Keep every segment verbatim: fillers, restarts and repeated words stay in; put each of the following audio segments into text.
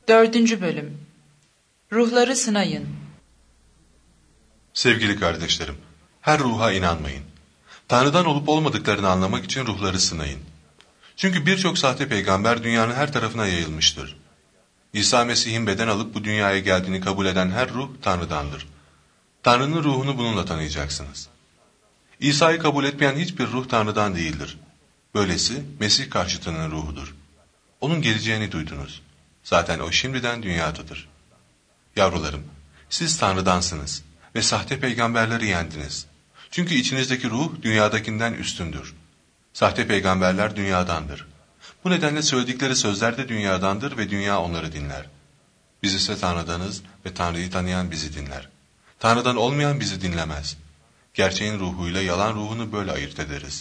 Dördüncü Bölüm. Ruhları sınayın. Sevgili kardeşlerim, her ruha inanmayın. Tanrı'dan olup olmadıklarını anlamak için ruhları sınayın. Çünkü birçok sahte peygamber dünyanın her tarafına yayılmıştır. İsa Mesih'in beden alıp bu dünyaya geldiğini kabul eden her ruh Tanrı'dandır. Tanrı'nın ruhunu bununla tanıyacaksınız. İsa'yı kabul etmeyen hiçbir ruh Tanrı'dan değildir. Böylesi Mesih karşıtının ruhudur. Onun geleceğini duydunuz. Zaten o şimdiden dünyadadır. Yavrularım, siz Tanrı'dansınız ve sahte peygamberleri yendiniz. Çünkü içinizdeki ruh dünyadakinden üstündür. Sahte peygamberler dünyadandır. Bu nedenle söyledikleri sözler de dünyadandır ve dünya onları dinler. Biz ise Tanrı'danız ve Tanrı'yı tanıyan bizi dinler. Tanrı'dan olmayan bizi dinlemez. Gerçeğin ruhuyla yalan ruhunu böyle ayırt ederiz.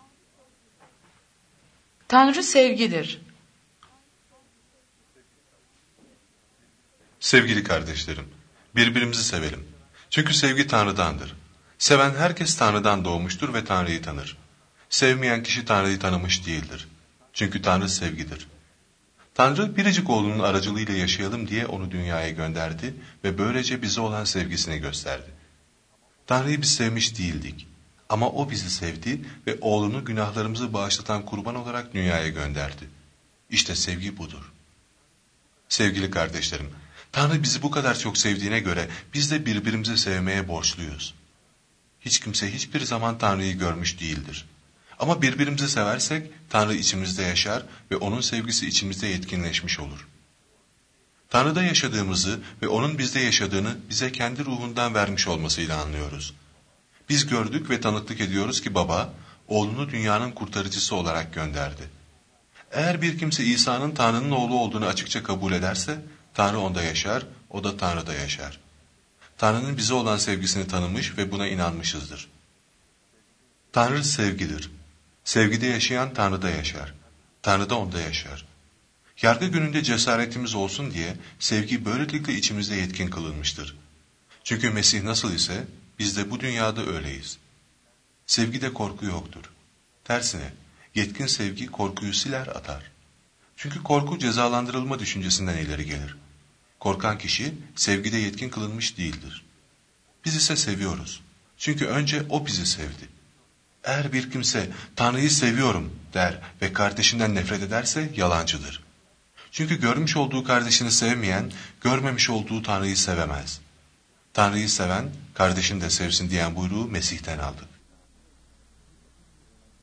Tanrı sevgidir. Sevgili kardeşlerim, birbirimizi sevelim. Çünkü sevgi Tanrı'dandır. Seven herkes Tanrı'dan doğmuştur ve Tanrı'yı tanır. Sevmeyen kişi Tanrı'yı tanımış değildir. Çünkü Tanrı sevgidir. Tanrı biricik oğlunun aracılığıyla yaşayalım diye onu dünyaya gönderdi ve böylece bize olan sevgisini gösterdi. Tanrı'yı biz sevmiş değildik. Ama O bizi sevdi ve oğlunu günahlarımızı bağışlatan kurban olarak dünyaya gönderdi. İşte sevgi budur. Sevgili kardeşlerim, Tanrı bizi bu kadar çok sevdiğine göre biz de birbirimizi sevmeye borçluyuz. Hiç kimse hiçbir zaman Tanrı'yı görmüş değildir. Ama birbirimizi seversek Tanrı içimizde yaşar ve O'nun sevgisi içimizde yetkinleşmiş olur. Tanrı'da yaşadığımızı ve O'nun bizde yaşadığını bize kendi ruhundan vermiş olmasıyla anlıyoruz. Biz gördük ve tanıklık ediyoruz ki Baba, oğlunu dünyanın kurtarıcısı olarak gönderdi. Eğer bir kimse İsa'nın Tanrı'nın oğlu olduğunu açıkça kabul ederse, Tanrı onda yaşar, o da Tanrı'da yaşar. Tanrı'nın bize olan sevgisini tanımış ve buna inanmışızdır. Tanrı sevgidir. Sevgide yaşayan Tanrı'da yaşar. Tanrı da onda yaşar. Yargı gününde cesaretimiz olsun diye sevgi böylelikle içimizde yetkin kılınmıştır. Çünkü Mesih nasıl ise biz de bu dünyada öyleyiz. Sevgide korku yoktur. Tersine yetkin sevgi korkuyu siler atar. Çünkü korku cezalandırılma düşüncesinden ileri gelir. Korkan kişi sevgide yetkin kılınmış değildir. Biz ise seviyoruz. Çünkü önce O bizi sevdi. Eğer bir kimse Tanrı'yı seviyorum der ve kardeşinden nefret ederse yalancıdır. Çünkü görmüş olduğu kardeşini sevmeyen, görmemiş olduğu Tanrı'yı sevemez. Tanrı'yı seven, kardeşini de sevsin diyen buyruğu Mesih'ten aldık.